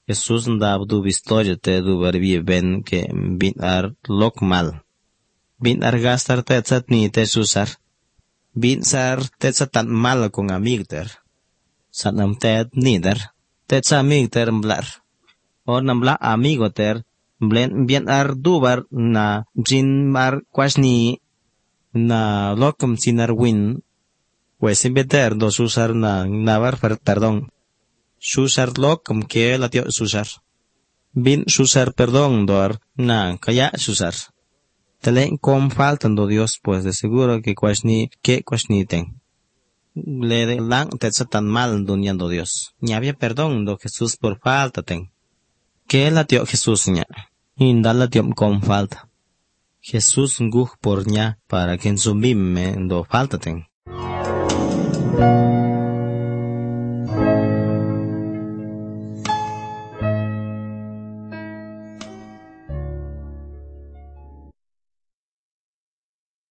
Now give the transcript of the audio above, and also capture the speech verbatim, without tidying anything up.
Jesús ndab du bistoya te du barbie ben que bin ar lok mal. Bin ar gastar te tzat ni te susar. Bin sar te tzatan mal con amigter. Sanam te nider. Te tzamigter mblar. O nambla amigo ter. Blen bien ar dubar na jin mar kwashni na lokum sinar win. Pues beter do susar na navar per perdón. Susar lokum que la tio susar. Bin susar perdón dor na kaya susar. Telen com faltan do Dios pues de seguro que kwashni que kwashni ten. Le de lang te tan mal dunyando Dios. Ni había perdón do Jesús por falta ten. Que la tio Jesús ña. Indala tio con falta. Jesús nguj por ña para que en su mime do falta ten.